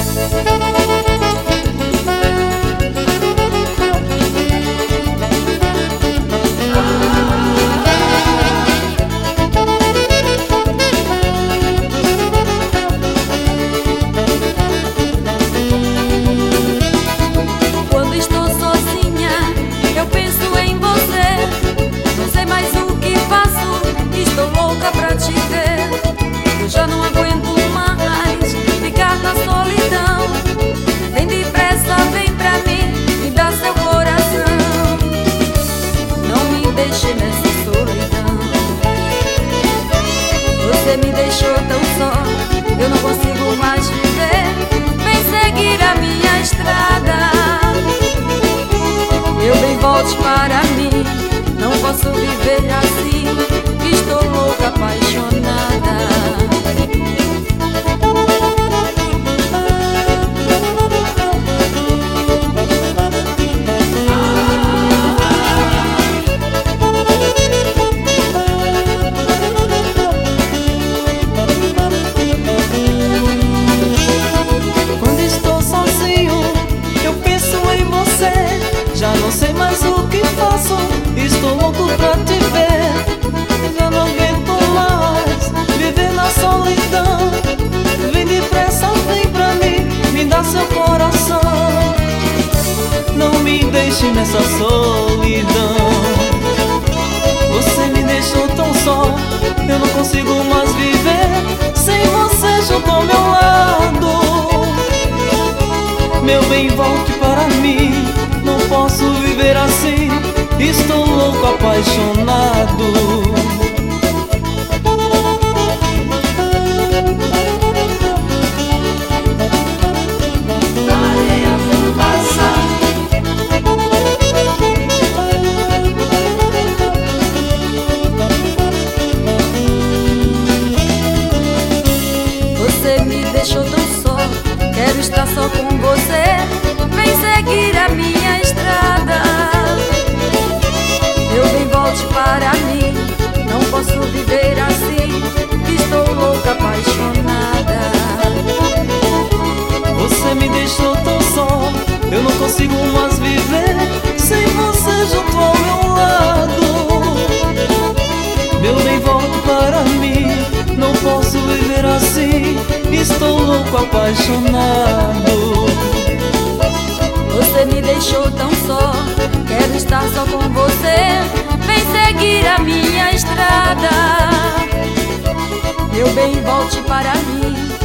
Quando estou sozinha, eu penso em você. Não sei mais o que faço, estou louca pra te ver. Eu já não aguento mais ficar na solidão. Vem depressa, vem pra mim, me dá seu coração. Não me deixe nessa solidão. Você me deixou tão só, eu não consigo mais viver. Vem seguir a minha estrada. Meu bem, volte para mim, não posso viver assim. Estou louca, apaixonada. Quando estou sozinho, eu penso em você. Já não sei mais o que faço, estou louco pra te ver. Já não aguento mais viver na solidão. Vem depressa, vem pra mim, me dá seu coração. Não me deixe nessa solidão. Você me deixou tão só, eu não consigo mais viver sem você junto ao meu lado. Meu bem, volte para mim, não posso viver assim. Estou louco, apaixonado. Você me deixou tão só, quero estar só com você. Vem seguir a minha estrada. Meu bem, volte para mim, não posso viver assim. Estou louca, apaixonada. Você me deixou tão só, eu não consigo mais viver sem você junto ao meu lado. Meu bem, volte para mim, não posso viver assim. Estou louco, apaixonado. Você me deixou tão só, quero estar só com você. Vem seguir a minha estrada. Meu bem, volte para mim,